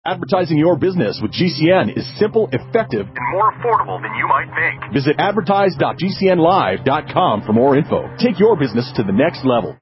Advertising your business with GCN is simple, effective, and more affordable than you might think. Visit advertise.gcnlive.com for more info. Take your business to the next level.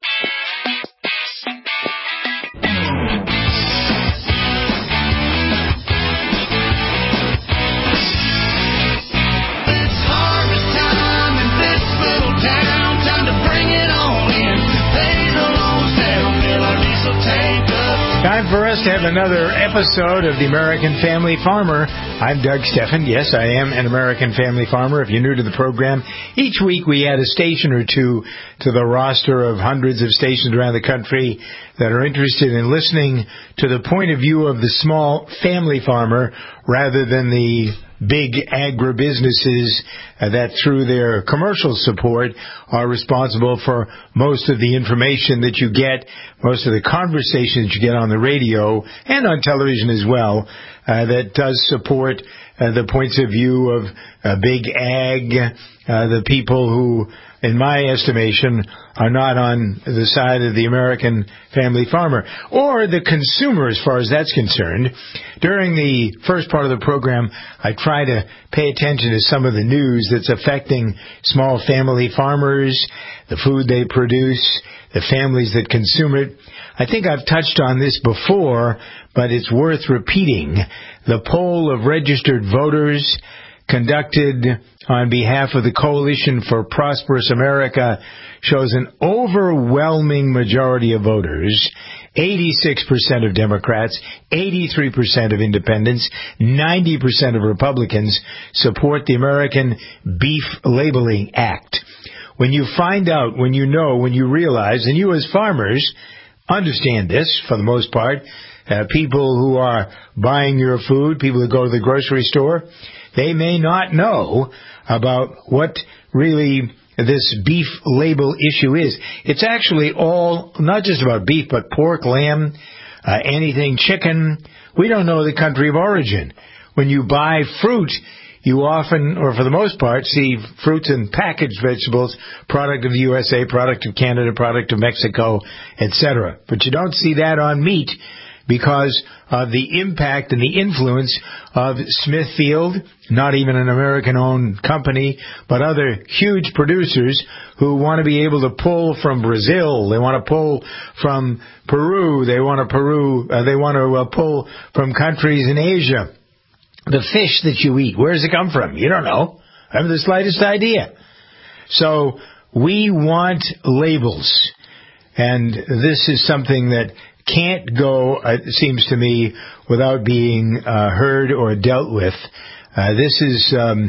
Time for us to have another episode of The American Family Farmer. I'm Doug Steffen. Yes, I am an American Family Farmer. If you're new to the program, each week we add a station or two to the roster of hundreds of stations around the country that are interested in listening to the point of view of the small family farmer rather than the big agribusinesses that through their commercial support are responsible for most of the information that you get, most of the conversations you get on the radio and on television as well, that does support the points of view of big ag, the people who, in my estimation, are not on the side of the American family farmer, or the consumer as far as that's concerned. During the first part of the program, I try to pay attention to some of the news that's affecting small family farmers, the food they produce, the families that consume it. I think I've touched on this before, but it's worth repeating. The poll of registered voters conducted on behalf of the Coalition for Prosperous America shows an overwhelming majority of voters, 86% of Democrats, 83% of independents, 90% of Republicans support the American Beef Labeling Act. When you find out, when you know, when you realize, and you as farmers understand this for the most part, people who are buying your food, people who go to the grocery store, they may not know about what really this beef label issue is. It's actually all, not just about beef, but pork, lamb, anything, chicken. We don't know the country of origin. When you buy fruit, you often, or for the most part, see fruits and packaged vegetables, product of the USA, product of Canada, product of Mexico, etc. But you don't see that on meat because of the impact and the influence of Smithfield, not even an American-owned company, but other huge producers who want to be able to pull from Brazil. They want to pull from Peru. They want to pull from countries in Asia. The fish that you eat, where does it come from? You don't know. I have the slightest idea. So we want labels, and this is something that can't go, it seems to me, without being heard or dealt with. This is,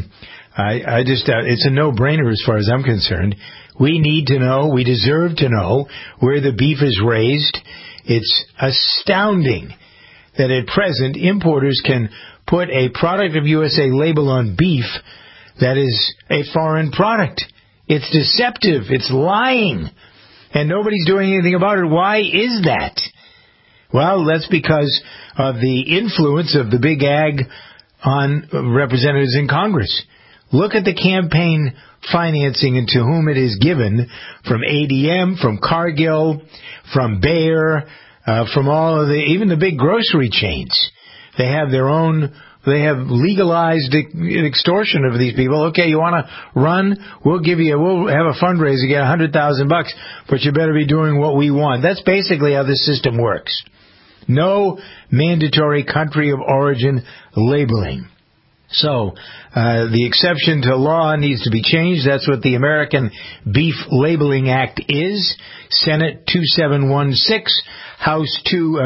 it's a no-brainer as far as I'm concerned. We need to know, we deserve to know where the beef is raised. It's astounding that at present importers can put a product of USA label on beef that is a foreign product. It's deceptive. It's lying. And nobody's doing anything about it. Why is that? Well, that's because of the influence of the big ag on representatives in Congress. Look at the campaign financing and to whom it is given from ADM, from Cargill, from Bayer, from all of even the big grocery chains. They have their own, they have legalized extortion of these people. Okay, you want to run? We'll have a fundraiser, get $100,000, but you better be doing what we want. That's basically how this system works. No mandatory country of origin labeling. So, the exception to law needs to be changed. That's what the American Beef Labeling Act is. Senate 2716, House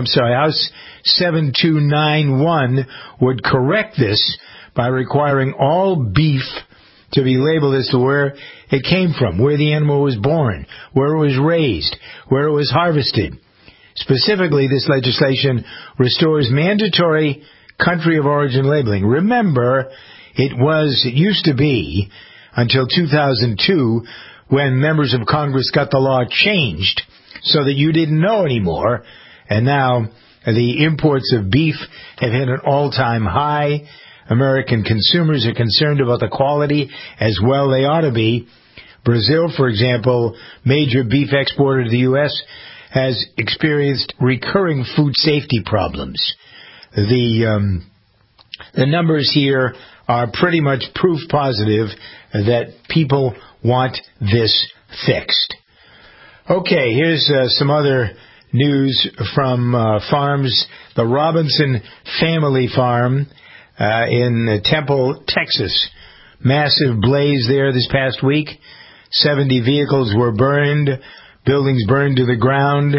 7291 would correct this by requiring all beef to be labeled as to where it came from, where the animal was born, where it was raised, where it was harvested. Specifically, this legislation restores mandatory country of origin labeling. Remember, it used to be until 2002 when members of Congress got the law changed so that you didn't know anymore. And now the imports of beef have hit an all-time high. American consumers are concerned about the quality as well they ought to be. Brazil, for example, major beef exporter to the U.S., has experienced recurring food safety problems. the numbers here are pretty much proof positive that people want this fixed. Okay, here's some other news from farms. The Robinson Family Farm in Temple, Texas. Massive blaze there this past week. 70 vehicles were burned. Buildings burned to the ground.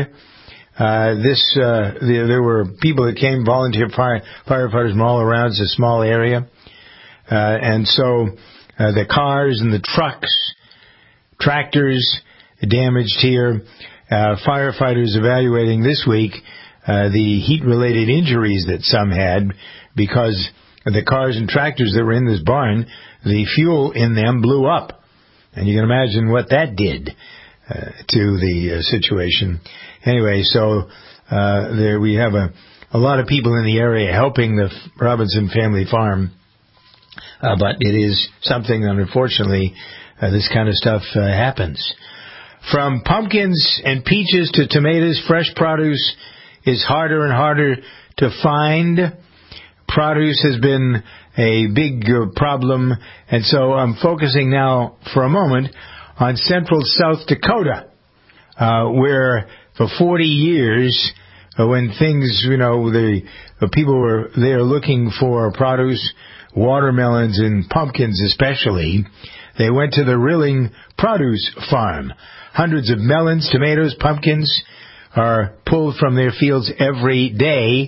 There were people that came, volunteer firefighters from all around. It's a small area. And so the cars and the trucks, tractors damaged here. Firefighters evaluating this week the heat-related injuries that some had because the cars and tractors that were in this barn, the fuel in them blew up. And you can imagine what that did to the situation. Anyway, so there we have a lot of people in the area helping the Robinson Family Farm. But it is something that, unfortunately, this kind of stuff happens. From pumpkins and peaches to tomatoes, fresh produce is harder and harder to find. Produce has been a big problem, and so I'm focusing now for a moment on central South Dakota, where for 40 years, when things, the people were there looking for produce, watermelons and pumpkins especially, they went to the Rilling Produce Farm. Hundreds of melons, tomatoes, pumpkins are pulled from their fields every day.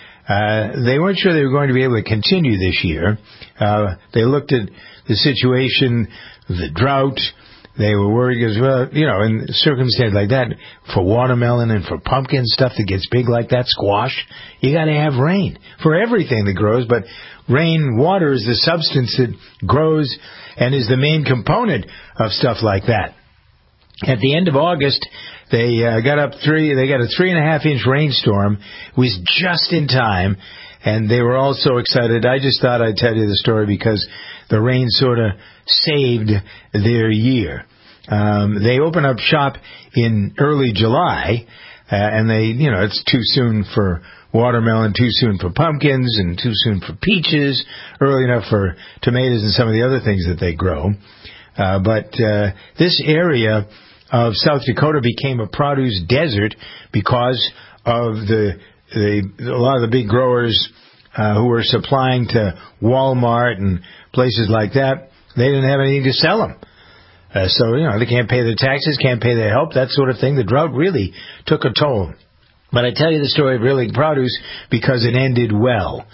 They weren't sure they were going to be able to continue this year. They looked at the situation, the drought. They were worried because, in circumstances like that, for watermelon and for pumpkin stuff that gets big like that, squash, you got to have rain for everything that grows. But water is the substance that grows and is the main component of stuff like that. At the end of August, they got a 3.5-inch rainstorm. It was just in time, and they were all so excited. I just thought I'd tell you the story because the rain sort of saved their year. They opened up shop in early July, and it's too soon for watermelon, too soon for pumpkins, and too soon for peaches, early enough for tomatoes and some of the other things that they grow. But this area of South Dakota became a produce desert because of a lot of the big growers who were supplying to Walmart and places like that. They didn't have anything to sell them. So they can't pay their taxes, can't pay their help, that sort of thing. The drought really took a toll. But I tell you the story of Rilling Produce because it ended well.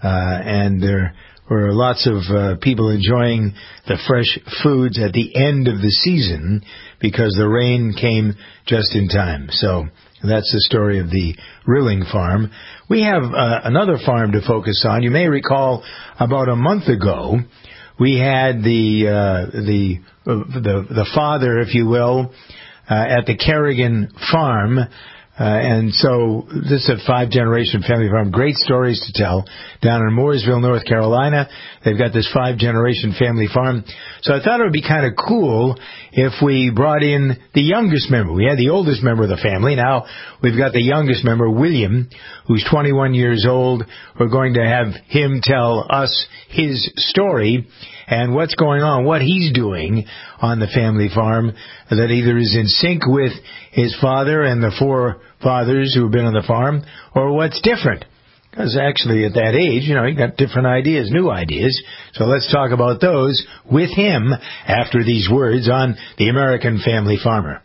And there were lots of people enjoying the fresh foods at the end of the season because the rain came just in time. So that's the story of the Rilling farm. We have another farm to focus on. You may recall about a month ago, we had the father, if you will, at the Kerrigan farm. And so this is a 5-generation family farm. Great stories to tell. Down in Mooresville, North Carolina, they've got this 5-generation family farm. So I thought it would be kind of cool if we brought in the youngest member. We had the oldest member of the family. Now we've got the youngest member, William, who's 21 years old. We're going to have him tell us his story and what's going on, what he's doing on the family farm that either is in sync with his father and the 4 fathers who have been on the farm, or what's different. Because actually at that age, you got different ideas, new ideas. So let's talk about those with him after these words on The American Family Farmer.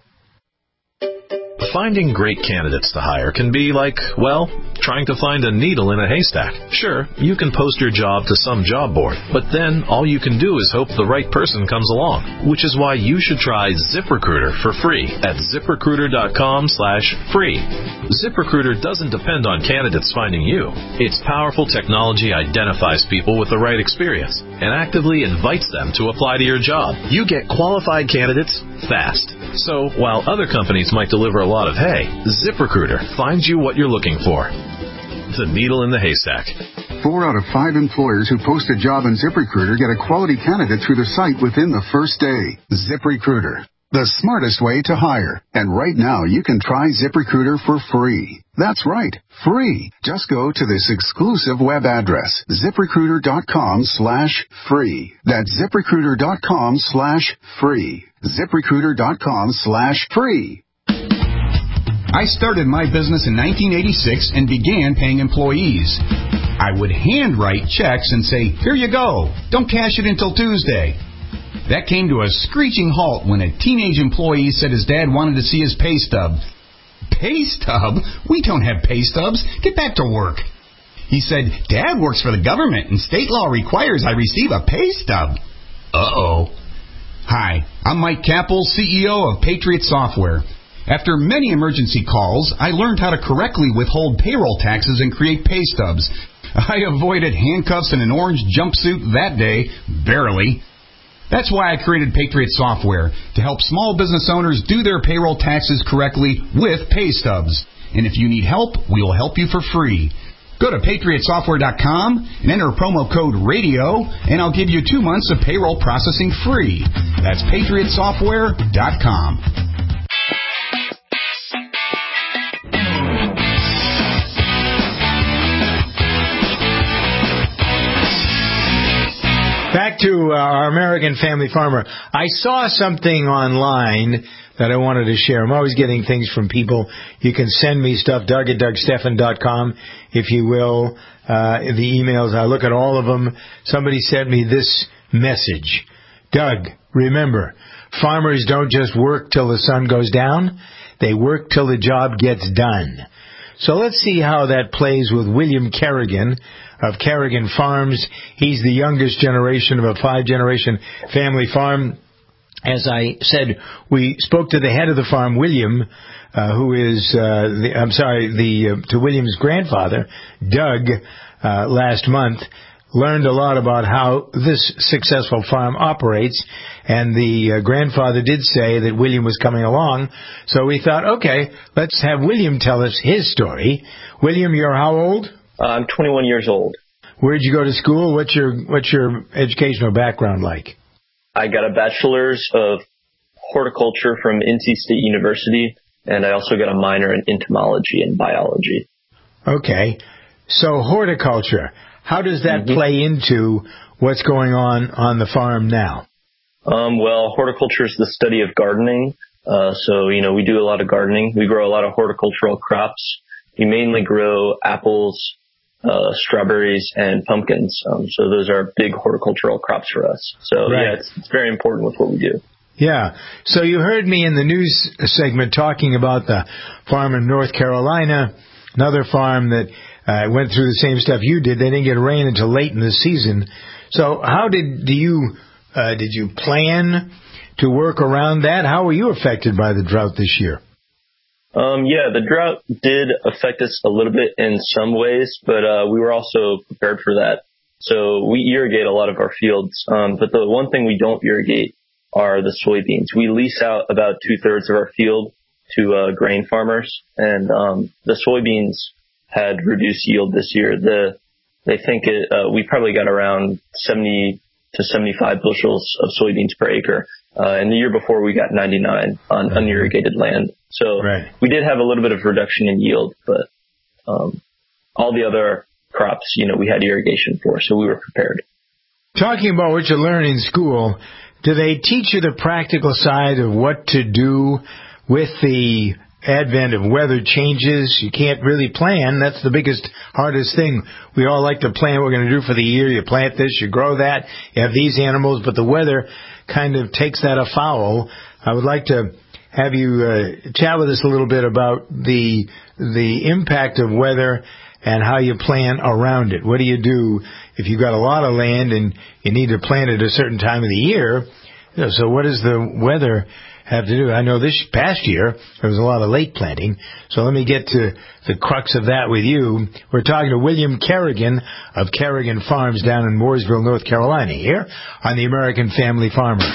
Finding great candidates to hire can be like, trying to find a needle in a haystack. Sure, you can post your job to some job board, but then all you can do is hope the right person comes along, which is why you should try ZipRecruiter for free at ZipRecruiter.com/free. ZipRecruiter doesn't depend on candidates finding you. Its powerful technology identifies people with the right experience and actively invites them to apply to your job. You get qualified candidates fast. So while other companies might deliver a lot of hay, ZipRecruiter finds you what you're looking for. The needle in the haystack. 4 out of 5 employers who post a job on ZipRecruiter get a quality candidate through the site within the first day. ZipRecruiter. the smartest way to hire. And right now, you can try ZipRecruiter for free. That's right, free. Just go to this exclusive web address, ZipRecruiter.com/free. That's ZipRecruiter.com/free. ZipRecruiter.com/free. I started my business in 1986 and began paying employees. I would handwrite checks and say, "Here you go. Don't cash it until Tuesday." That came to a screeching halt when a teenage employee said his dad wanted to see his pay stub. Pay stub? We don't have pay stubs. Get back to work. He said, "Dad works for the government and state law requires I receive a pay stub." Uh-oh. Hi, I'm Mike Capel, CEO of Patriot Software. After many emergency calls, I learned how to correctly withhold payroll taxes and create pay stubs. I avoided handcuffs and an orange jumpsuit that day, barely. That's why I created Patriot Software, to help small business owners do their payroll taxes correctly with pay stubs. And if you need help, we will help you for free. Go to PatriotSoftware.com and enter promo code RADIO, and I'll give you 2 months of payroll processing free. That's PatriotSoftware.com. Back to our American Family Farmer. I saw something online that I wanted to share. I'm always getting things from people. You can send me stuff, Doug at DougStephan.com, if you will. The emails, I look at all of them. Somebody sent me this message. Doug, remember, farmers don't just work till the sun goes down. They work till the job gets done. So let's see how that plays with William Kerrigan of Kerrigan Farms. He's the youngest generation of a 5-generation family farm. As I said, we spoke to the head of the farm, William, who is, to William's grandfather, Doug, last month. Learned a lot about how this successful farm operates, and the grandfather did say that William was coming along, so we thought, okay, let's have William tell us his story. William, you're how old? I'm 21 years old. Where'd you go to school? What's your educational background like? I got a bachelor's of horticulture from NC State University, and I also got a minor in entomology and biology. Okay, so horticulture. How does that play into what's going on the farm now? Well, horticulture is the study of gardening. So, we do a lot of gardening. We grow a lot of horticultural crops. We mainly grow apples, strawberries, and pumpkins. So those are big horticultural crops for us. So, right. Yeah, it's very important with what we do. Yeah. So you heard me in the news segment talking about the farm in North Carolina, another farm that went through the same stuff you did. They didn't get rain until late in the season. So how did you plan to work around that? How were you affected by the drought this year? Yeah, the drought did affect us a little bit in some ways, but we were also prepared for that. So we irrigate a lot of our fields, but the one thing we don't irrigate are the soybeans. We lease out about 2/3 of our field to grain farmers, and the soybeans had reduced yield this year. They think we probably got around 70 to 75 bushels of soybeans per acre. And the year before we got 99 on unirrigated land. So right. We did have a little bit of reduction in yield, but all the other crops, we had irrigation for, so we were prepared. Talking about what you learn in school, do they teach you the practical side of what to do with the advent of weather changes? You can't really plan. That's the biggest, hardest thing. We all like to plan what we're going to do for the year. You plant this, you grow that, you have these animals, but the weather kind of takes that afoul. I would like to have you chat with us a little bit about the impact of weather and how you plan around it. What do you do if you've got a lot of land and you need to plant it a certain time of the year? So what does the weather have to do? I know this past year there was a lot of late planting, so let me get to the crux of that with you. We're talking to William Kerrigan of Kerrigan Farms down in Mooresville, North Carolina, here on the American Family Farmer.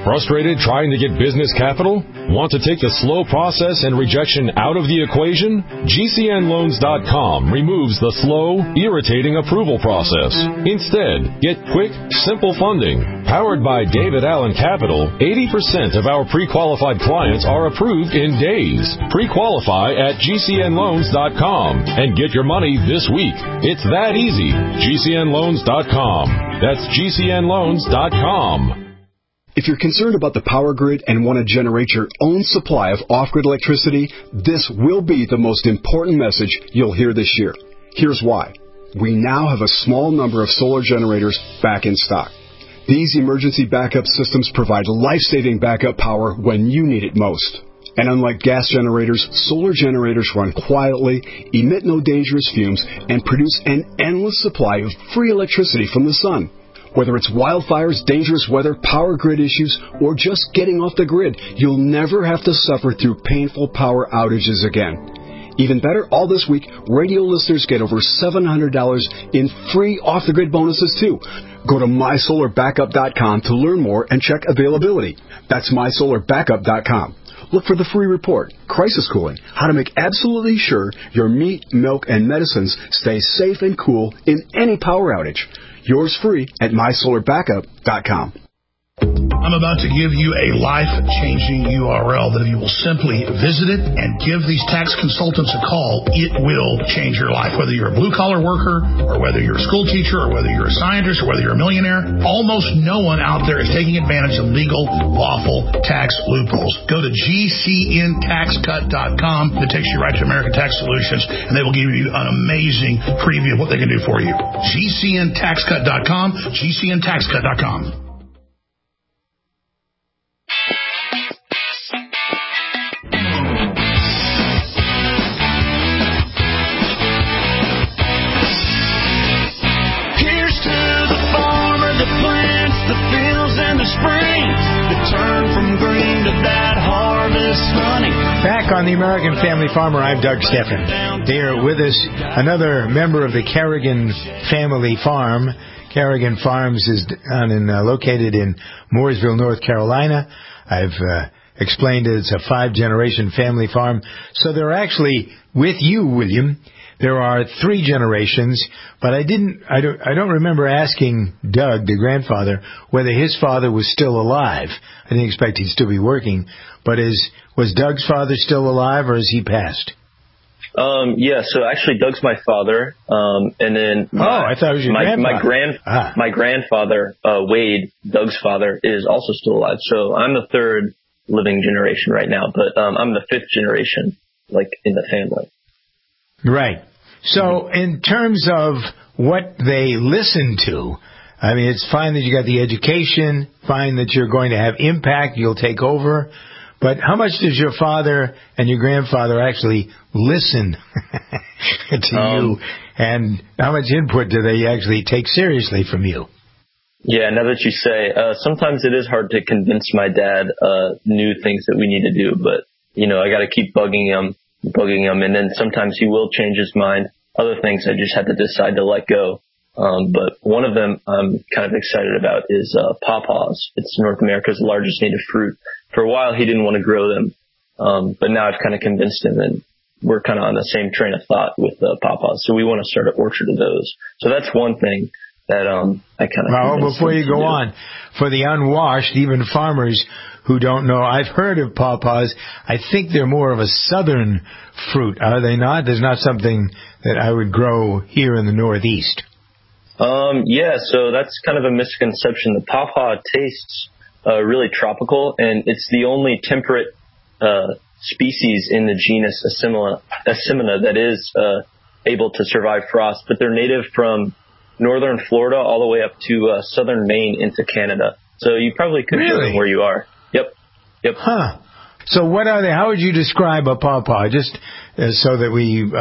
Frustrated trying to get business capital? Want to take the slow process and rejection out of the equation? GCNLoans.com removes the slow, irritating approval process. Instead, get quick, simple funding. Powered by David Allen Capital, 80% of our pre-qualified clients are approved in days. Pre-qualify at GCNLoans.com and get your money this week. It's that easy. GCNLoans.com. That's GCNLoans.com. If you're concerned about the power grid and want to generate your own supply of off-grid electricity, this will be the most important message you'll hear this year. Here's why. We now have a small number of solar generators back in stock. These emergency backup systems provide life-saving backup power when you need it most. And unlike gas generators, solar generators run quietly, emit no dangerous fumes, and produce an endless supply of free electricity from the sun. Whether it's wildfires, dangerous weather, power grid issues, or just getting off the grid, you'll never have to suffer through painful power outages again. Even better, all this week, radio listeners get over $700 in free off-the-grid bonuses, too. Go to MySolarBackup.com to learn more and check availability. That's MySolarBackup.com. Look for the free report, Crisis Cooling, how to make absolutely sure your meat, milk, and medicines stay safe and cool in any power outage. Yours free at MySolarBackup.com. I'm about to give you a life-changing URL that if you will simply visit it and give these tax consultants a call, it will change your life. Whether you're a blue-collar worker or whether you're a school teacher or whether you're a scientist or whether you're a millionaire, almost no one out there is taking advantage of legal, lawful tax loopholes. Go to GCNTaxCut.com. It takes you right to American Tax Solutions, and they will give you an amazing preview of what they can do for you. GCNTaxCut.com, GCNTaxCut.com. Back on the American Family Farmer, I'm Doug Steffen. Here with us, another member of the Kerrigan Family Farm. Kerrigan Farms is located in Mooresville, North Carolina. I've explained it's a 5-generation family farm. So they're actually, with you, William, there are 3 generations, but I don't remember asking Doug, the grandfather, whether his father was still alive. I didn't expect he'd still be working, but was Doug's father still alive, or has he passed? Yeah, so actually Doug's my father, and then I thought it was your grandfather. My grandfather, Wade, Doug's father, is also still alive. So I'm the 3rd living generation right now, but I'm the 5th generation, like, in the family. Right. So in terms of what they listen to, I mean, it's fine that you got the education, fine that you're going to have impact, you'll take over, but how much does your father and your grandfather actually listen to you, and how much input do they actually take seriously from you? Yeah, now that you say, sometimes it is hard to convince my dad new things that we need to do, but, you know, I got to keep bugging him, and then sometimes he will change his mind. Other things I just had to decide to let go. But one of them I'm kind of excited about is pawpaws. It's North America's largest native fruit. For a while, he didn't want to grow them, but now I've kind of convinced him, and we're kind of on the same train of thought with pawpaws. So we want to start an orchard of those. So that's one thing that I kind of. Well, before you go on, for the unwashed, even farmers who don't know, I've heard of pawpaws. I think they're more of a southern fruit, are they not? There's not something that I would grow here in the Northeast. Yeah, so that's kind of a misconception. The pawpaw tastes really tropical, and it's the only temperate species in the genus Asimina that is able to survive frost, but they're native from northern Florida all the way up to southern Maine into Canada. So you probably could grow them where you are. Yep. Huh. So what are they? How would you describe a pawpaw? Just so that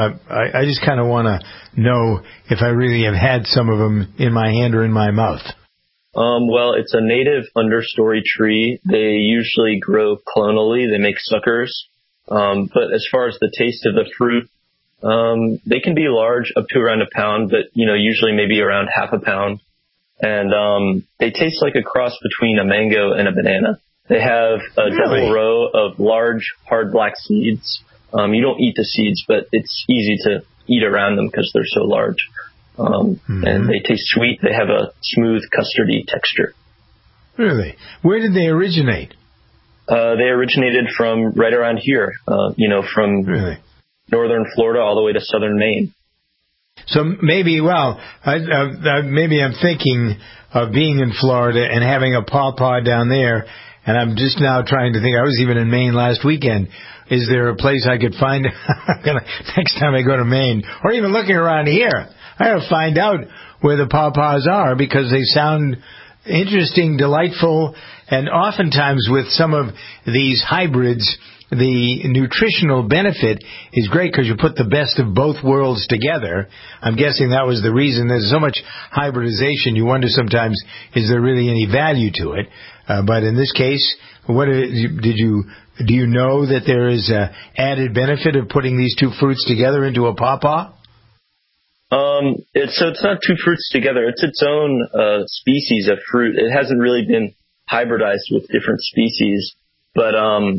I just kind of want to know if I really have had some of them in my hand or in my mouth. Well, it's a native understory tree. They usually grow clonally. They make suckers. But as far as the taste of the fruit, they can be large, up to around a pound, but, you know, usually maybe around half a pound. And they taste like a cross between a mango and a banana. They have a double row of large, hard black seeds. You don't eat the seeds, but it's easy to eat around them because they're so large. And they taste sweet. They have a smooth, custardy texture. Really? Where did they originate? They originated from right around here, from northern Florida all the way to southern Maine. So maybe, maybe I'm thinking of being in Florida and having a pawpaw down there, and I'm just now trying to think. I was even in Maine last weekend. Is there a place I could find next time I go to Maine, or even looking around here? I got to find out where the pawpaws are because they sound interesting, delightful, and oftentimes with some of these hybrids, the nutritional benefit is great because you put the best of both worlds together. I'm guessing that was the reason. There's so much hybridization, you wonder sometimes, is there really any value to it? But in this case, do you know that there is a added benefit of putting these two fruits together into a pawpaw? It's not two fruits together. It's its own species of fruit. It hasn't really been hybridized with different species, but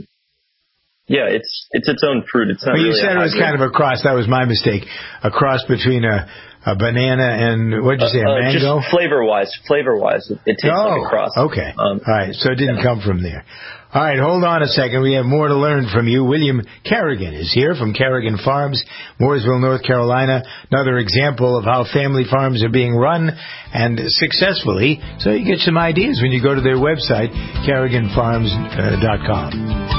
it's its own fruit. It's not. Well, you said it was kind of a cross. That was my mistake. A cross between a banana and what did you say? A mango. Just flavor wise, it tastes like a cross. Okay. All right. So it didn't come from there. All right, hold on a second. We have more to learn from you. William Kerrigan is here from Kerrigan Farms, Mooresville, North Carolina. Another example of how family farms are being run and successfully. So you get some ideas when you go to their website, KerriganFarms.com.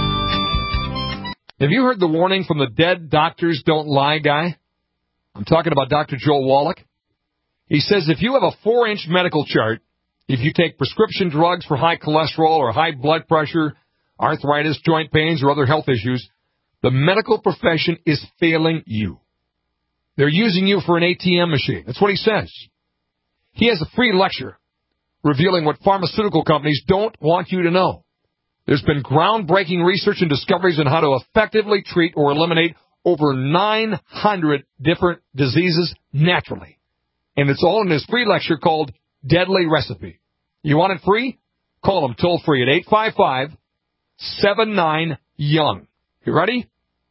Have you heard the warning from the Dead Doctors Don't Lie guy? I'm talking about Dr. Joel Wallach. He says if you have a 4-inch medical chart, if you take prescription drugs for high cholesterol or high blood pressure, arthritis, joint pains, or other health issues, the medical profession is failing you. They're using you for an ATM machine. That's what he says. He has a free lecture revealing what pharmaceutical companies don't want you to know. There's been groundbreaking research and discoveries on how to effectively treat or eliminate over 900 different diseases naturally. And it's all in his free lecture called Deadly Recipe. You want it free? Call him toll-free at 855-79-YOUNG. You ready?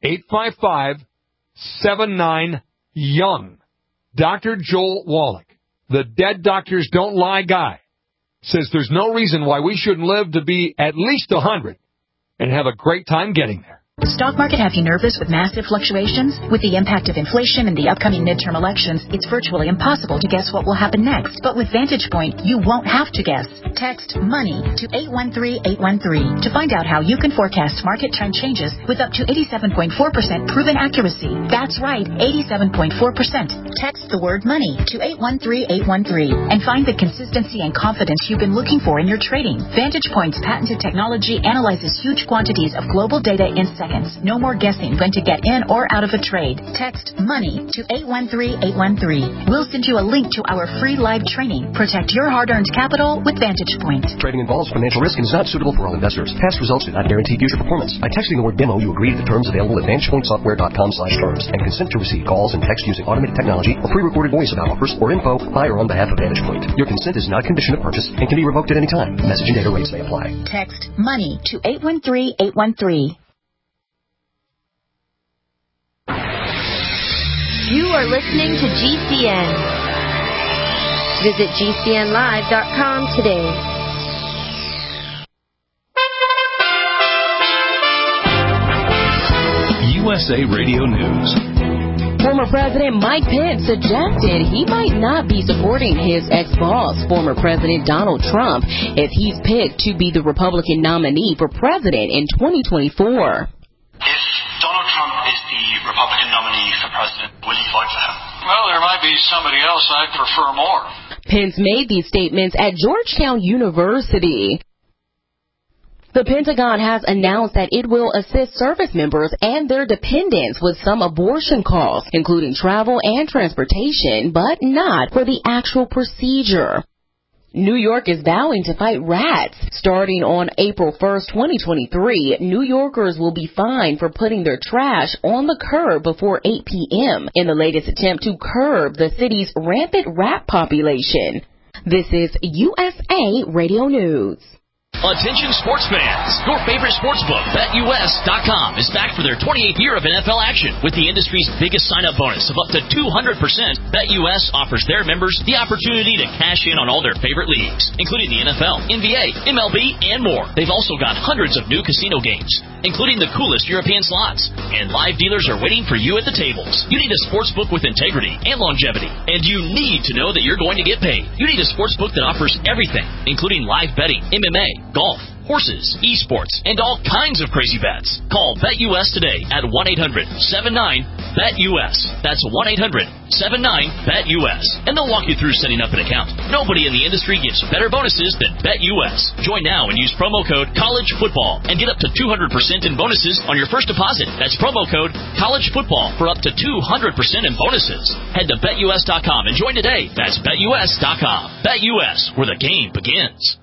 855-79-YOUNG. Dr. Joel Wallach, the Dead Doctors Don't Lie guy, says there's no reason why we shouldn't live to be at least 100 and have a great time getting there. Stock market have you nervous with massive fluctuations? With the impact of inflation and the upcoming midterm elections, it's virtually impossible to guess what will happen next. But with Vantage Point, you won't have to guess. Text MONEY to 813-813 to find out how you can forecast market trend changes with up to 87.4% proven accuracy. That's right, 87.4%. Text the word MONEY to 813-813 and find the consistency and confidence you've been looking for in your trading. Vantage Point's patented technology analyzes huge quantities of global data in seconds. No more guessing when to get in or out of a trade. Text MONEY to 813-813. We'll send you a link to our free live training. Protect your hard-earned capital with Vantage Point. Trading involves financial risk and is not suitable for all investors. Past results do not guarantee future performance. By texting the word demo, you agree to the terms available at VantagePointSoftware.com/terms and consent to receive calls and text using automated technology or pre-recorded voice about offers or info by or on behalf of Vantage Point. Your consent is not a condition of purchase and can be revoked at any time. Message and data rates may apply. Text MONEY to 813-813. You are listening to GCN. Visit GCNlive.com today. USA Radio News. Former President Mike Pence suggested he might not be supporting his ex-boss, former President Donald Trump, if he's picked to be the Republican nominee for president in 2024. Donald Trump is the Republican nominee for president. Will you vote for him? Well, there might be somebody else I'd prefer more. Pence made these statements at Georgetown University. The Pentagon has announced that it will assist service members and their dependents with some abortion costs, including travel and transportation, but not for the actual procedure. New York is vowing to fight rats. Starting on April 1st, 2023, New Yorkers will be fined for putting their trash on the curb before 8 p.m. in the latest attempt to curb the city's rampant rat population. This is USA Radio News. Attention sports fans, your favorite sportsbook, BetUS.com, is back for their 28th year of NFL action. With the industry's biggest sign-up bonus of up to 200%, BetUS offers their members the opportunity to cash in on all their favorite leagues, including the NFL, NBA, MLB, and more. They've also got hundreds of new casino games, including the coolest European slots. And live dealers are waiting for you at the tables. You need a sportsbook with integrity and longevity, and you need to know that you're going to get paid. You need a sportsbook that offers everything, including live betting, MMA, golf, horses, esports, and all kinds of crazy bets. Call BetUS today at 1-800-79-BET-US. That's 1-800-79-BET-US. And they'll walk you through setting up an account. Nobody in the industry gives better bonuses than BetUS. Join now and use promo code COLLEGEFOOTBALL and get up to 200% in bonuses on your first deposit. That's promo code COLLEGEFOOTBALL for up to 200% in bonuses. Head to BetUS.com and join today. That's BetUS.com. BetUS, where the game begins.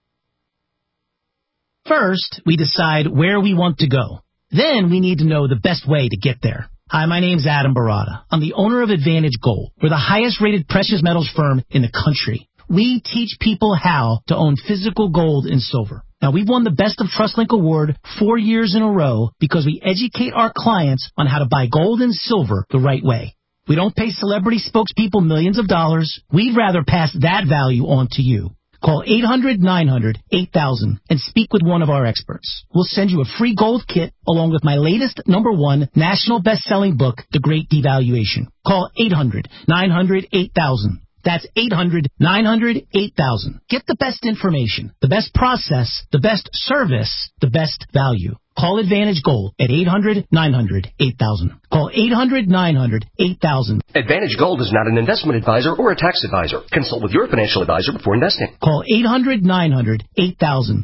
First, we decide where we want to go. Then we need to know the best way to get there. Hi, my name's Adam Barada. I'm the owner of Advantage Gold. We're the highest-rated precious metals firm in the country. We teach people how to own physical gold and silver. Now, we've won the Best of TrustLink Award 4 years in a row because we educate our clients on how to buy gold and silver the right way. We don't pay celebrity spokespeople millions of dollars. We'd rather pass that value on to you. Call 800-900-8000 and speak with one of our experts. We'll send you a free gold kit along with my latest #1 national best-selling book, The Great Devaluation. Call 800-900-8000. That's 800-900-8000. Get the best information, the best process, the best service, the best value. Call Advantage Gold at 800-900-8000. Call 800-900-8000. Advantage Gold is not an investment advisor or a tax advisor. Consult with your financial advisor before investing. Call 800-900-8000.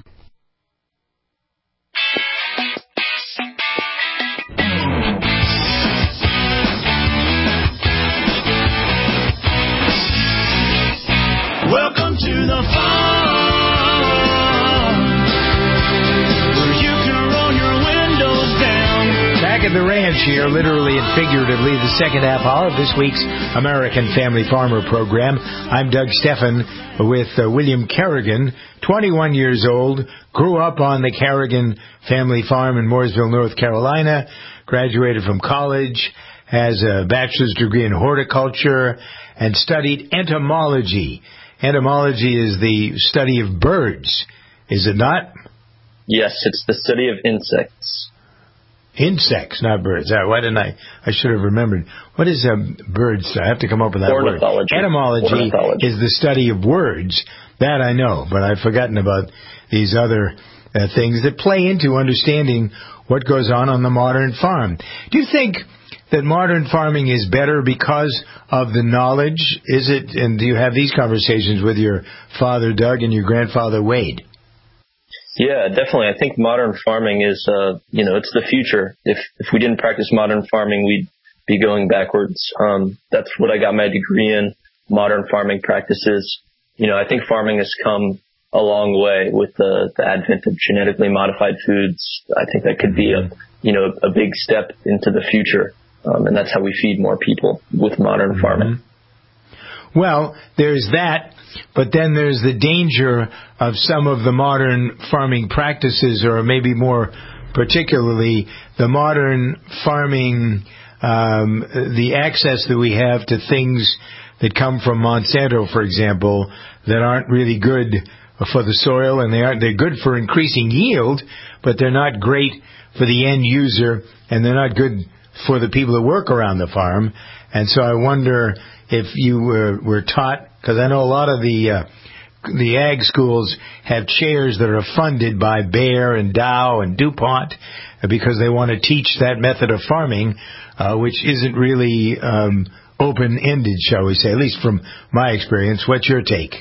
Welcome to the farm, where you can roll your windows down. Back at the ranch here, literally and figuratively, the second half hour of this week's American Family Farmer program. I'm Doug Steffen with William Kerrigan, 21 years old, grew up on the Kerrigan family farm in Mooresville, North Carolina, graduated from college, has a bachelor's degree in horticulture, and studied entomology. Entomology is the study of birds, is it not? Yes, it's the study of insects. Insects, not birds. Why didn't I should have remembered. What is birds? I have to come up with that word. Etymology is the study of words. That I know, but I've forgotten about these other things that play into understanding what goes on the modern farm. Do you think that modern farming is better because of the knowledge? Is it? And do you have these conversations with your father, Doug, and your grandfather, Wade? Yeah, definitely. I think modern farming is, it's the future. If we didn't practice modern farming, we'd be going backwards. That's what I got my degree in, modern farming practices. I think farming has come a long way with the advent of genetically modified foods. I think that could be a big step into the future. And that's how we feed more people with modern farming. Well, there's that, but then there's the danger of some of the modern farming practices, or maybe more particularly the modern farming, the access that we have to things that come from Monsanto, for example, that aren't really good for the soil, and they're good for increasing yield, but they're not great for the end user, and they're not good for the people that work around the farm. And so I wonder if you were taught, because I know a lot of the ag schools have chairs that are funded by Bayer and Dow and DuPont because they want to teach that method of farming, which isn't really open-ended, shall we say, at least from my experience. What's your take?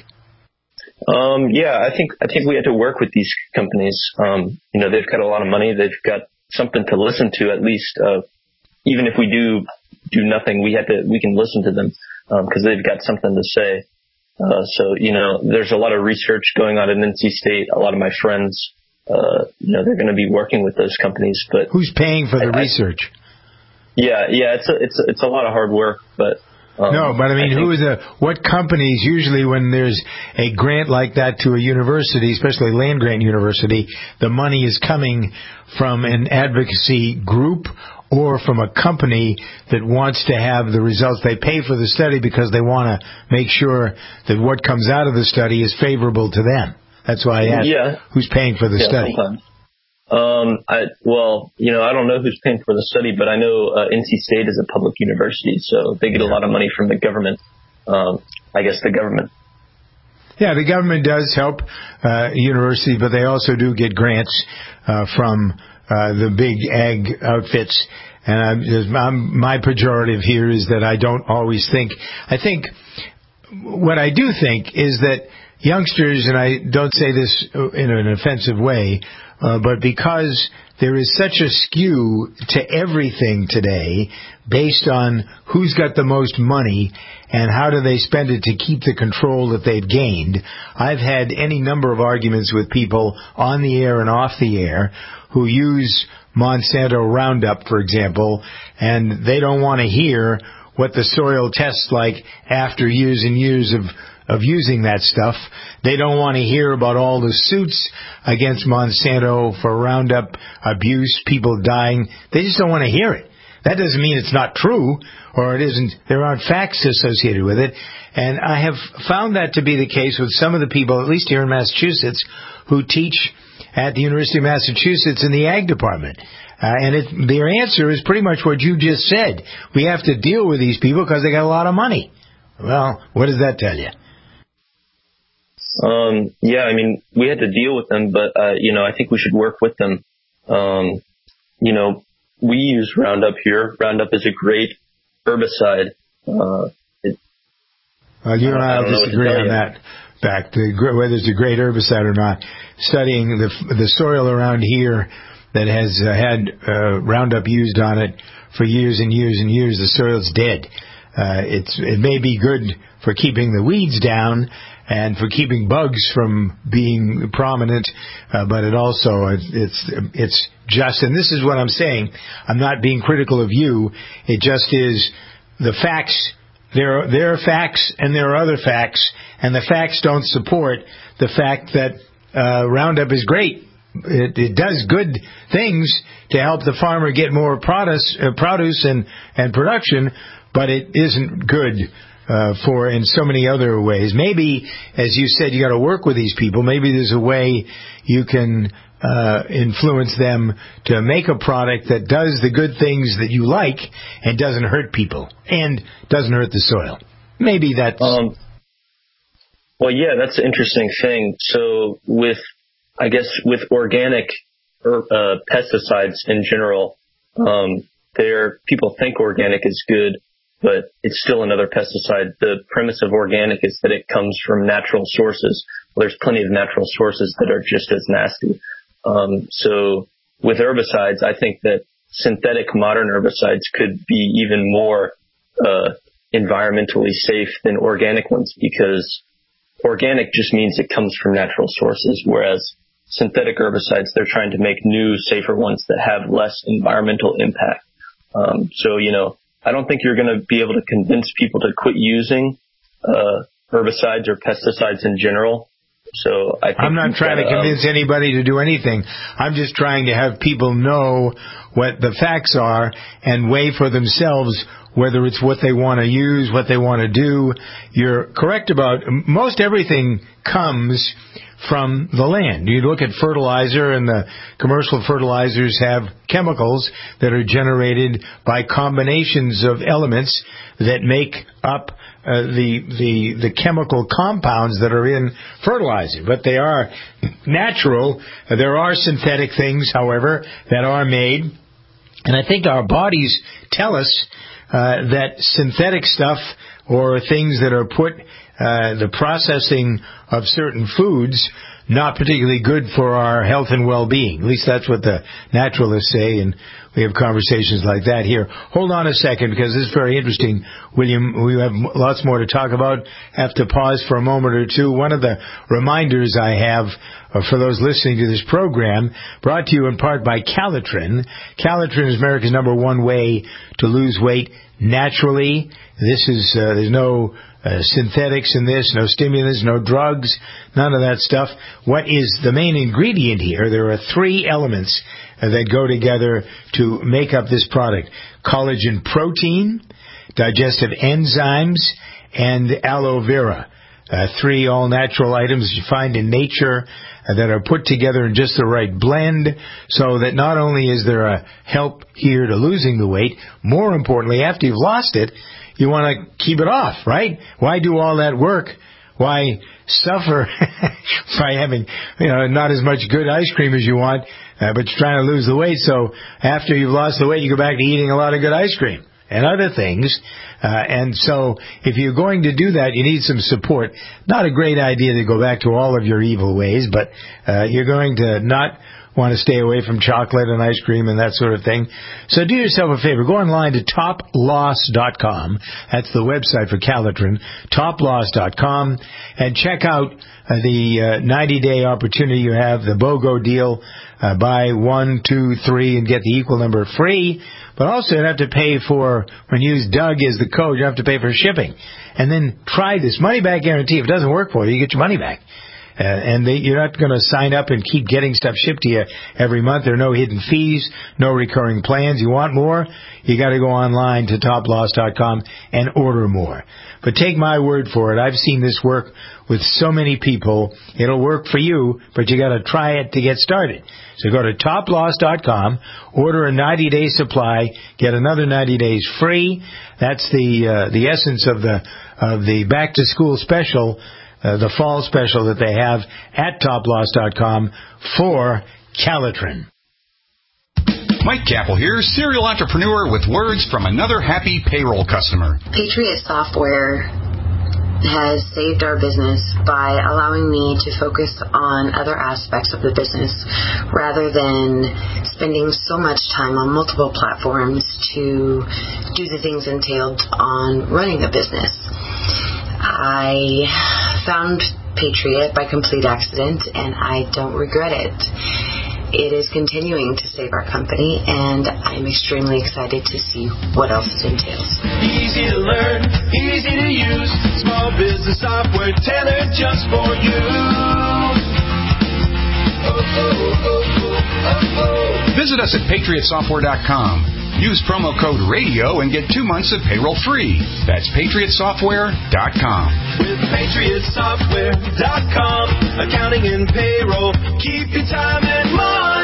I think we have to work with these companies. They've got a lot of money. They've got something to listen to, at least. Even if we do nothing, we can listen to them because they've got something to say. There's a lot of research going on at NC State. A lot of my friends, they're going to be working with those companies. But who's paying for the research? Yeah, it's a lot of hard work, but No, but I mean, what companies, usually when there's a grant like that to a university, especially land-grant university, the money is coming from an advocacy group or from a company that wants to have the results. They pay for the study because they want to make sure that what comes out of the study is favorable to them. That's why I asked who's paying for the study. Sometimes. I don't know who's paying for the study, but I know NC State is a public university, so they get a lot of money from the government. I guess the government. Yeah, the government does help universities, but they also do get grants from the big ag outfits. And my pejorative here is that I don't always think. I think what I do think is that youngsters, and I don't say this in an offensive way, but because there is such a skew to everything today based on who's got the most money and how do they spend it to keep the control that they've gained. I've had any number of arguments with people on the air and off the air who use Monsanto Roundup, for example, and they don't want to hear what the soil tests like after years and years of using that stuff. They don't want to hear about all the suits against Monsanto for Roundup abuse, people dying. They just don't want to hear it. That doesn't mean it's not true, or there aren't facts associated with it. And I have found that to be the case with some of the people, at least here in Massachusetts, who teach at the University of Massachusetts in the Ag Department. And their answer is pretty much what you just said. We have to deal with these people because they got a lot of money. Well, what does that tell you? We had to deal with them, but, I think we should work with them. We use Roundup here. Roundup is a great herbicide. You and I will disagree on that fact, whether it's a great herbicide or not. Studying the soil around here that has had Roundup used on it for years and years and years, the soil's dead. It may be good for keeping the weeds down and for keeping bugs from being prominent, but it's just, and this is what I'm saying, I'm not being critical of you, it just is the facts. There are facts and there are other facts, and the facts don't support the fact that Roundup is great. It does good things to help the farmer get more produce and production, but it isn't good for in so many other ways. Maybe, as you said, you got to work with these people. Maybe there's a way you can influence them to make a product that does the good things that you like and doesn't hurt people and doesn't hurt the soil. Maybe that's... that's an interesting thing. So with organic pesticides in general, people think organic is good, but it's still another pesticide. The premise of organic is that it comes from natural sources. Well, there's plenty of natural sources that are just as nasty. So with herbicides, I think that synthetic modern herbicides could be even more environmentally safe than organic ones, because organic just means it comes from natural sources, whereas synthetic herbicides, they're trying to make new, safer ones that have less environmental impact. I don't think you're going to be able to convince people to quit using herbicides or pesticides in general. So I'm not trying to convince anybody to do anything. I'm just trying to have people know what the facts are and weigh for themselves whether it's what they want to use, what they want to do. You're correct about most everything comes from the land. You look at fertilizer, and the commercial fertilizers have chemicals that are generated by combinations of elements that make up the chemical compounds that are in fertilizer. But they are natural. There are synthetic things, however, that are made. And I think our bodies tell us that synthetic stuff or things that are put, the processing of certain foods, not particularly good for our health and well-being. At least that's what the naturalists say, and we have conversations like that here. Hold on a second, because this is very interesting, William. We have lots more to talk about. Have to pause for a moment or two. One of the reminders I have for those listening to this program, brought to you in part by Calitrin. Calitrin is America's #1 way to lose weight naturally. This is there's no synthetics in this, no stimulants, no drugs, none of that stuff. What is the main ingredient here? There are 3 elements that go together to make up this product: collagen protein, digestive enzymes, and aloe vera. 3 all-natural items you find in nature that are put together in just the right blend, so that not only is there a help here to losing the weight, more importantly, after you've lost it, you want to keep it off, right? Why do all that work? Why suffer by having, not as much good ice cream as you want, but you're trying to lose the weight? So after you've lost the weight, you go back to eating a lot of good ice cream and other things. And so if you're going to do that, you need some support. Not a great idea to go back to all of your evil ways, but you're going to not want to stay away from chocolate and ice cream and that sort of thing. So do yourself a favor. Go online to toploss.com. That's the website for Calitrin, toploss.com, and check out the 90-day opportunity you have, the BOGO deal. Buy 1, 2, 3, and get the equal number free. But also you have to pay for, when you use Doug as the code, you have to pay for shipping. And then try this money-back guarantee. If it doesn't work for you, you get your money back. And you're not going to sign up and keep getting stuff shipped to you every month. There are no hidden fees, no recurring plans. You want more? You got to go online to toploss.com and order more. But take my word for it. I've seen this work with so many people. It'll work for you, but you got to try it to get started. So go to toploss.com, order a 90-day supply, get another 90 days free. That's the essence of the back to school special. The fall special that they have at toploss.com for Calitrin. Mike Capel here, serial entrepreneur with words from another happy payroll customer. Patriot Software has saved our business by allowing me to focus on other aspects of the business rather than spending so much time on multiple platforms to do the things entailed on running a business. I found Patriot by complete accident, and I don't regret it. It is continuing to save our company, and I'm extremely excited to see what else it entails. Easy to learn, easy to use, small business software tailored just for you. Visit us at patriotsoftware.com. Use promo code RADIO and get 2 months of payroll free. That's patriotsoftware.com. With patriotsoftware.com, accounting and payroll, keep your time and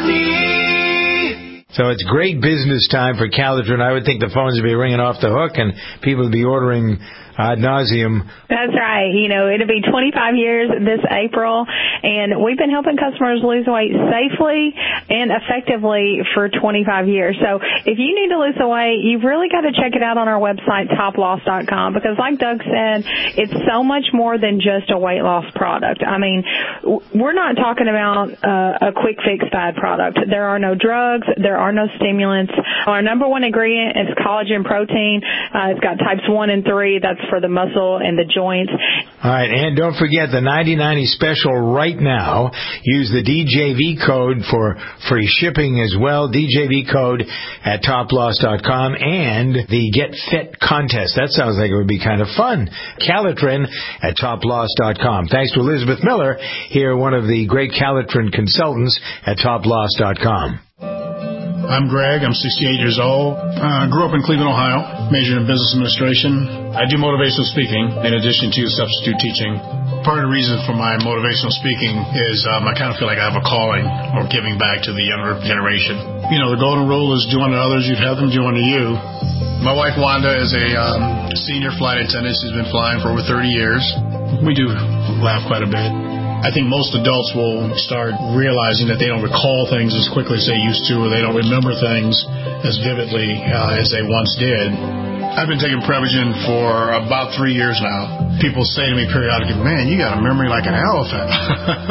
money. So it's great business time for Calitrin. I would think the phones would be ringing off the hook and people would be ordering ad nauseum. That's right. It'll be 25 years this April, and we've been helping customers lose weight safely and effectively for 25 years. So if you need to lose the weight, you've really got to check it out on our website, toploss.com, because like Doug said, it's so much more than just a weight loss product. I mean, we're not talking about a quick fix fad product. There are no drugs. There are no stimulants. Our number 1 ingredient is collagen protein. It's got types 1 and 3. That's for the muscle and the joints. All right, and don't forget the 90/90 special right now. Use the DJV code for free shipping as well. DJV code at toploss.com, and the Get Fit contest. That sounds like it would be kind of fun. Calitrin at toploss.com. Thanks to Elizabeth Miller here, one of the great Calitrin consultants at toploss.com. I'm Greg. I'm 68 years old. Grew up in Cleveland, Ohio. Majored in business administration. I do motivational speaking in addition to substitute teaching. Part of the reason for my motivational speaking is I kind of feel like I have a calling or giving back to the younger generation. The golden rule is do unto others, you'd have them do unto you. My wife Wanda is a senior flight attendant. She's been flying for over 30 years. We do laugh quite a bit. I think most adults will start realizing that they don't recall things as quickly as they used to, or they don't remember things as vividly as they once did. I've been taking Prevagen for about 3 years now. People say to me periodically, man, you got a memory like an elephant.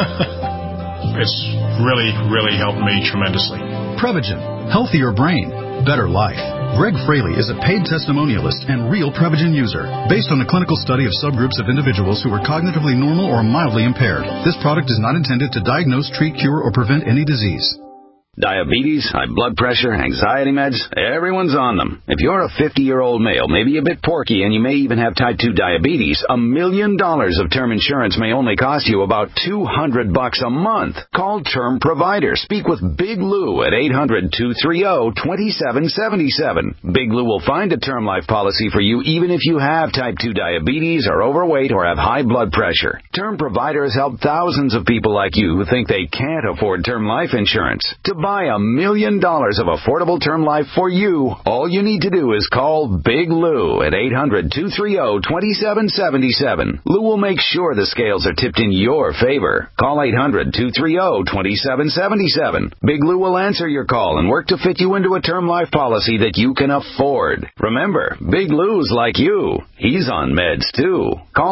It's really, really helped me tremendously. Prevagen, healthier brain. better life. Greg Fraley is a paid testimonialist and real Prevagen user. Based on a clinical study of subgroups of individuals who are cognitively normal or mildly impaired, this product is not intended to diagnose, treat, cure, or prevent any disease. Diabetes, high blood pressure, anxiety meds, everyone's on them. If you're a 50-year-old male, maybe a bit porky, and you may even have type 2 diabetes, $1 million of term insurance may only cost you about $200 a month. Call Term Provider. Speak with Big Lou at 800-230-2777. Big Lou will find a term life policy for you even if you have type 2 diabetes, are overweight, or have high blood pressure. Term Provider has helped thousands of people like you who think they can't afford term life insurance. To buy $1 million of affordable term life for you, all you need to do is call Big Lou at 800-230-2777. Lou will make sure the scales are tipped in your favor. Call 800-230-2777. Big Lou will answer your call and work to fit you into a term life policy that you can afford. Remember, Big Lou's like you. He's on meds too. Call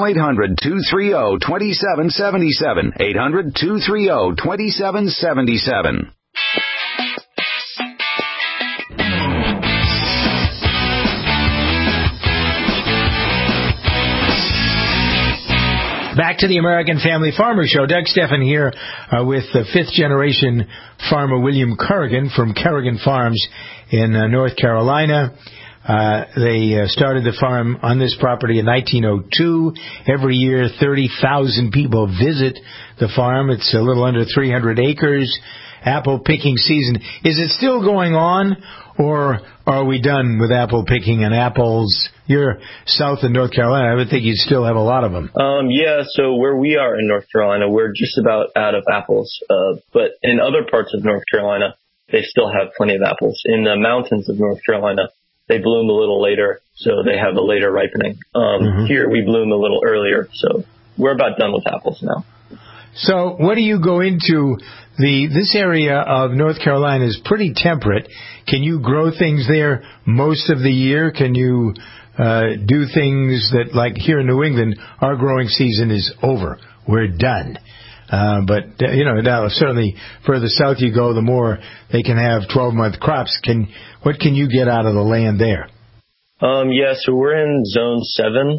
800-230-2777. 800-230-2777. Back to the American Family Farmer Show. Doug Steffen here with the fifth-generation farmer William Kerrigan from Kerrigan Farms in North Carolina. They started the farm on this property in 1902. Every year, 30,000 people visit the farm. It's a little under 300 acres. Apple picking season. Is it still going on, or are we done with apple picking and apples? You're south in North Carolina. I would think you'd still have a lot of them. Yeah, so where we are in North Carolina, we're just about out of apples. But in other parts of North Carolina, they still have plenty of apples. In the mountains of North Carolina, they bloom a little later, so they have a later ripening. Here, we bloom a little earlier, so we're about done with apples now. So what do you go into? This area of North Carolina is pretty temperate. Can you grow things there most of the year? Can you do things that, like here in New England, our growing season is over. We're done. But now certainly further south you go, the more they can have 12-month crops. What can you get out of the land there? So we're in zone 7.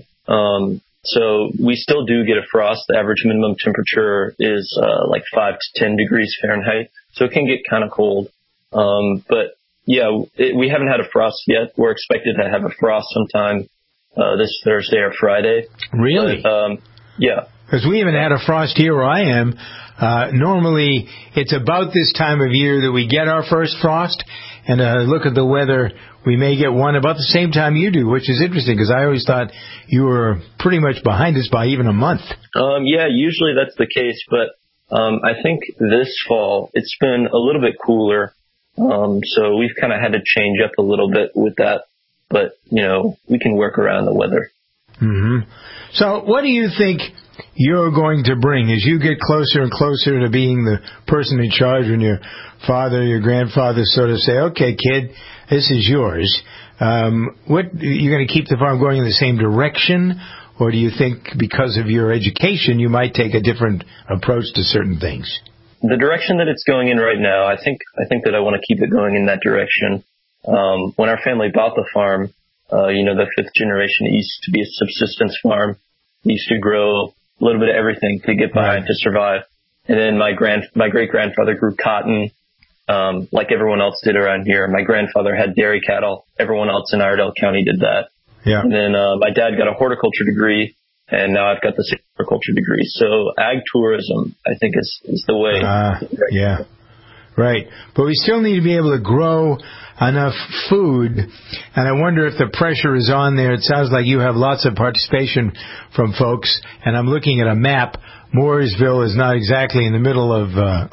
So we still do get a frost. The average minimum temperature is like 5 to 10 degrees Fahrenheit. So it can get kind of cold. But yeah, we haven't had a frost yet. We're expected to have a frost sometime this Thursday or Friday. Really? But, yeah. Because we haven't had a frost here where I am. Normally, it's about this time of year that we get our first frost. And look at the weather, we may get one about the same time you do, which is interesting because I always thought you were pretty much behind us by even a month. Yeah, usually that's the case. But I think this fall it's been a little bit cooler. So we've kind of had to change up a little bit with that. But, we can work around the weather. Mm-hmm. So what do you think you're going to bring as you get closer and closer to being the person in charge when your father, your grandfather sort of say, okay, kid, this is yours? What you're going to keep the farm going in the same direction? Or do you think because of your education, you might take a different approach to certain things? The direction that it's going in right now, I think that I want to keep it going in that direction. When our family bought the farm, the fifth generation, it used to be a subsistence farm. We used to grow a little bit of everything to get by and to survive. And then my great-grandfather grew cotton, like everyone else did around here. My grandfather had dairy cattle. Everyone else in Iredell County did that. Yeah. And then my dad got a horticulture degree, and now I've got the horticulture degree. So ag tourism, I think, is the way. Yeah. Right. But we still need to be able to grow enough food, and I wonder if the pressure is on there. It sounds like you have lots of participation from folks, and I'm looking at a map. Mooresville is not exactly in the middle of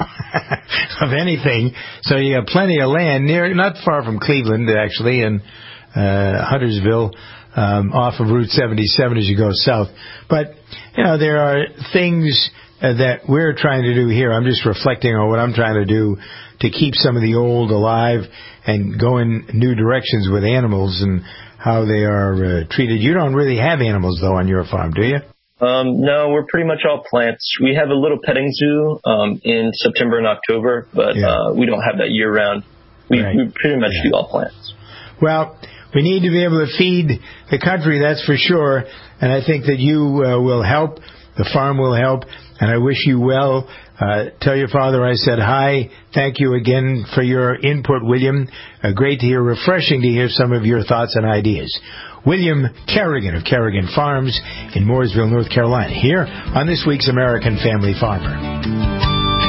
of anything, so you have plenty of land not far from Cleveland, actually, and Huntersville, off of Route 77 as you go south. But, there are things that we're trying to do here. I'm just reflecting on what I'm trying to do to keep some of the old alive and go in new directions with animals and how they are treated. You don't really have animals, though, on your farm, do you? No, we're pretty much all plants. We have a little petting zoo in September and October, but we don't have that year-round. we pretty much do all plants. Well, we need to be able to feed the country, that's for sure, and I think that you will help. The farm will help, and I wish you well. Tell your father I said hi. Thank you again for your input, William. Great to hear, refreshing to hear some of your thoughts and ideas. William Kerrigan of Kerrigan Farms in Mooresville, North Carolina, here on this week's American Family Farmer.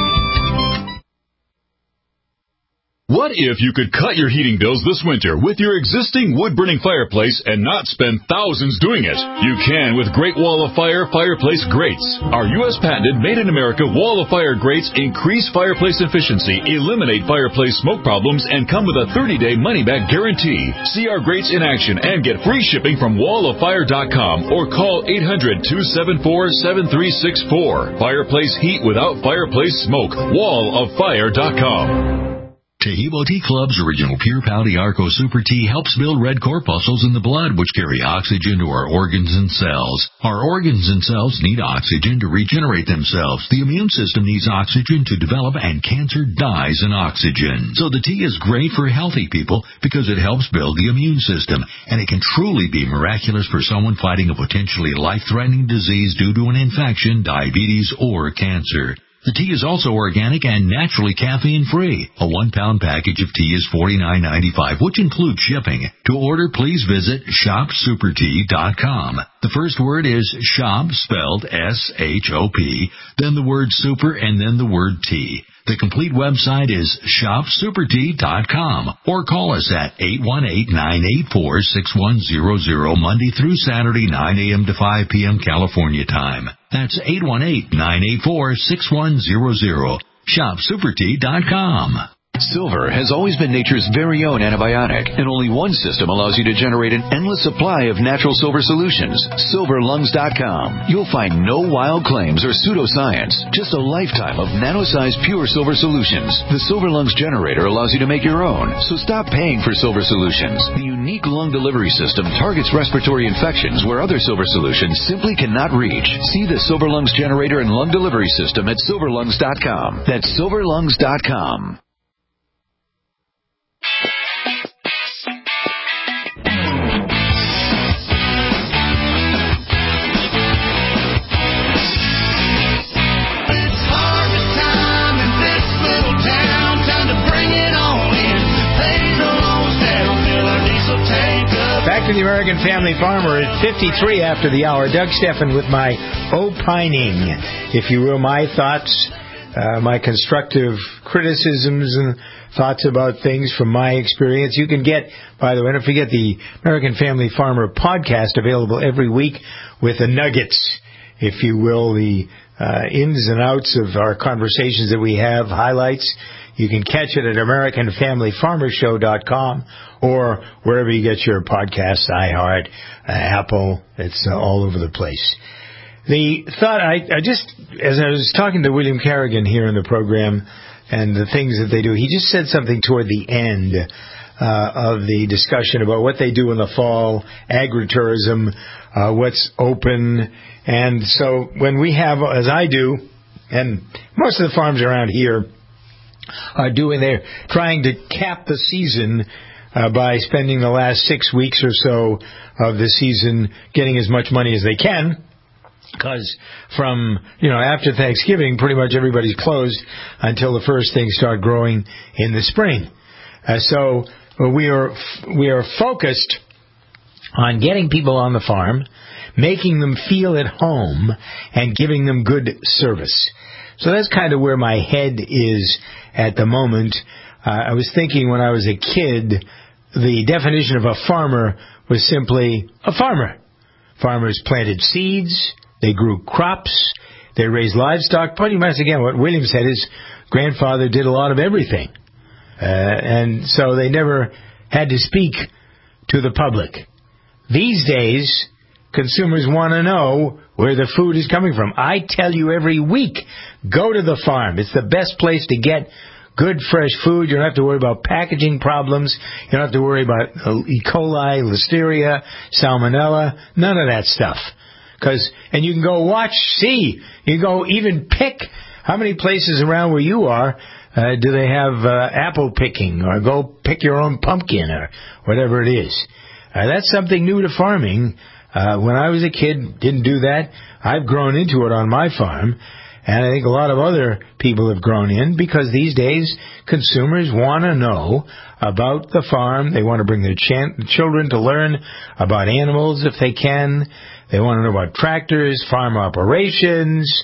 What if you could cut your heating bills this winter with your existing wood-burning fireplace and not spend thousands doing it? You can with Great Wall of Fire fireplace grates. Our U.S. patented made-in-America Wall of Fire grates increase fireplace efficiency, eliminate fireplace smoke problems, and come with a 30-day money-back guarantee. See our grates in action and get free shipping from walloffire.com or call 800-274-7364. Fireplace heat without fireplace smoke. walloffire.com. Tahibo Tea Club's original Pure Pau Arco Super Tea helps build red corpuscles in the blood, which carry oxygen to our organs and cells. Our organs and cells need oxygen to regenerate themselves. The immune system needs oxygen to develop, and cancer dies in oxygen. So the tea is great for healthy people because it helps build the immune system, and it can truly be miraculous for someone fighting a potentially life-threatening disease due to an infection, diabetes, or cancer. The tea is also organic and naturally caffeine-free. A 1-pound package of tea is $49.95, which includes shipping. To order, please visit shopsupertea.com. The first word is shop, spelled S-H-O-P, then the word super, and then the word tea. The complete website is shopsupertea.com, or call us at 818-984-6100 Monday through Saturday, 9 a.m. to 5 p.m. California time. That's 818-984-6100. shopsupertea.com. Silver has always been nature's very own antibiotic, and only one system allows you to generate an endless supply of natural silver solutions. SilverLungs.com. You'll find no wild claims or pseudoscience, just a lifetime of nano-sized pure silver solutions. The Silver Lungs generator allows you to make your own, so stop paying for silver solutions. The unique lung delivery system targets respiratory infections where other silver solutions simply cannot reach. See the Silver Lungs generator and lung delivery system at SilverLungs.com. That's SilverLungs.com. Back to the American Family Farmer at 53 after the hour. Doug Steffen with my opining, if you will, my thoughts, my constructive criticisms and thoughts about things from my experience. You can get, by the way, don't forget the American Family Farmer podcast available every week with the nuggets, if you will, the ins and outs of our conversations that we have, highlights. You can catch it at AmericanFamilyFarmerShow.com or wherever you get your podcasts, iHeart, Apple. It's all over the place. The thought, I just, as I was talking to William Kerrigan here in the program and the things that they do, he just said something toward the end of the discussion about what they do in the fall, agritourism, what's open. And so when we have, as I do, and most of the farms around here are doing, they're trying to cap the season by spending the last 6 weeks or so of the season getting as much money as they can. Because from, after Thanksgiving, pretty much everybody's closed until the first things start growing in the spring. So we are focused on getting people on the farm, making them feel at home, and giving them good service. So that's kind of where my head is at the moment. I was thinking when I was a kid, the definition of a farmer was simply a farmer. Farmers planted seeds, they grew crops, they raised livestock. Pretty much, again, what William said, his grandfather did a lot of everything. And so they never had to speak to the public. These days, consumers want to know where the food is coming from. I tell you every week, go to the farm. It's the best place to get good, fresh food. You don't have to worry about packaging problems. You don't have to worry about E. coli, listeria, salmonella, none of that stuff. And you can go watch, see. You can go even pick how many places around where you are Do they have apple picking, or go pick your own pumpkin, or whatever it is? That's something new to farming. When I was a kid, didn't do that. I've grown into it on my farm, and I think a lot of other people have grown in, because these days consumers want to know about the farm. They want to bring their children to learn about animals if they can. They want to know about tractors, farm operations,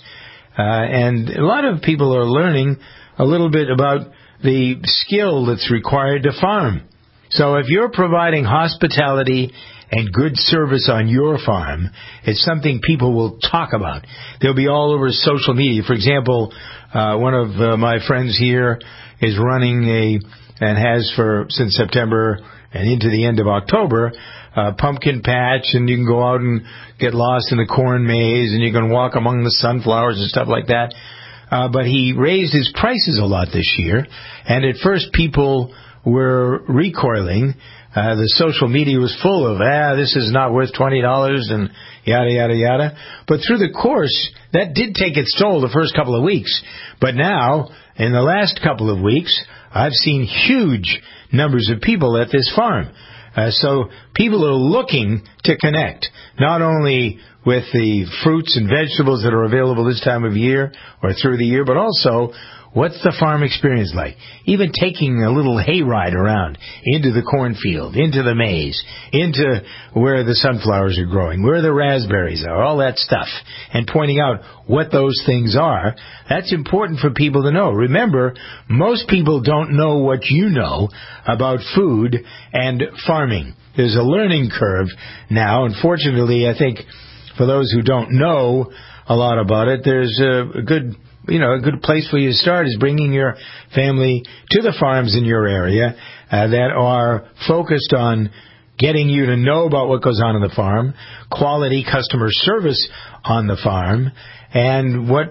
and a lot of people are learning a little bit about the skill that's required to farm. So if you're providing hospitality and good service on your farm, it's something people will talk about. They'll be all over social media. For example, one of my friends here is running and has since September and into the end of October, pumpkin patch, and you can go out and get lost in the corn maze, and you can walk among the sunflowers and stuff like that. But he raised his prices a lot this year, and at first people were recoiling. The social media was full of, this is not worth $20 and yada, yada, yada. But through the course, that did take its toll the first couple of weeks. But now, in the last couple of weeks, I've seen huge numbers of people at this farm. So people are looking to connect, not only with the fruits and vegetables that are available this time of year or through the year, but also what's the farm experience like? Even taking a little hayride around into the cornfield, into the maize, into where the sunflowers are growing, where the raspberries are, all that stuff, and pointing out what those things are. That's important for people to know. Remember, most people don't know what you know about food and farming. There's a learning curve now. Unfortunately, I think for those who don't know a lot about it, there's a good place for you to start is bringing your family to the farms in your area that are focused on getting you to know about what goes on in the farm, quality customer service on the farm, and what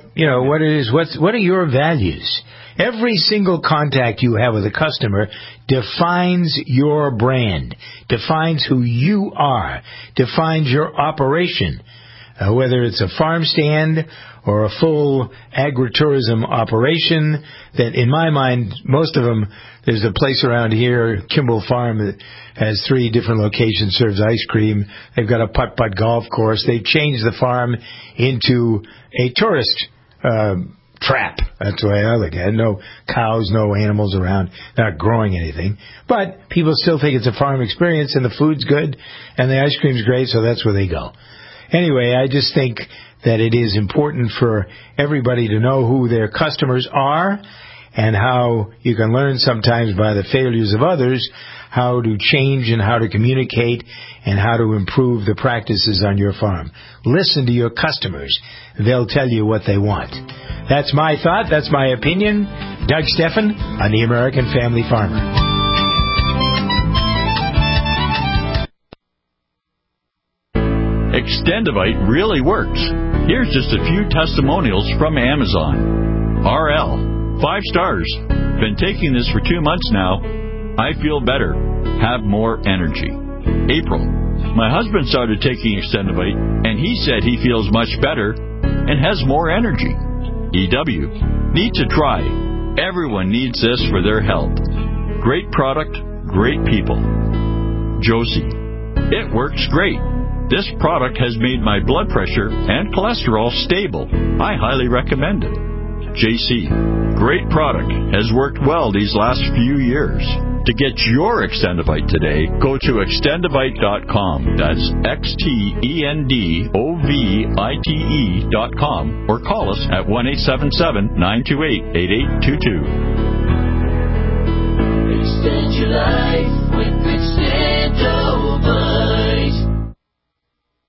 are your values. Every single contact you have with a customer defines your brand, defines who you are, defines your operation. Whether it's a farm stand or a full agritourism operation, that in my mind, most of them, there's a place around here, Kimball Farm, that has 3 different locations, serves ice cream. They've got a putt-putt golf course. They've changed the farm into a tourist trap. That's the way I look at it. No cows, no animals around, not growing anything. But people still think it's a farm experience, and the food's good, and the ice cream's great, so that's where they go. Anyway, I just think that it is important for everybody to know who their customers are and how you can learn sometimes by the failures of others how to change and how to communicate and how to improve the practices on your farm. Listen to your customers. They'll tell you what they want. That's my thought. That's my opinion. Doug Steffen on the American Family Farmer. Extendivite really works. Here's just a few testimonials from Amazon. RL, 5 stars. Been taking this for 2 months now. I feel better. Have more energy. April, my husband started taking Extendivite, and he said he feels much better and has more energy. EW, need to try. Everyone needs this for their health. Great product, great people. Josie, it works great. This product has made my blood pressure and cholesterol stable. I highly recommend it. JC, great product. Has worked well these last few years. To get your Extendivite today, go to extendivite.com. That's XTENDOVITE.com or call us at 1-877-928-8822. Extend your life with Extend.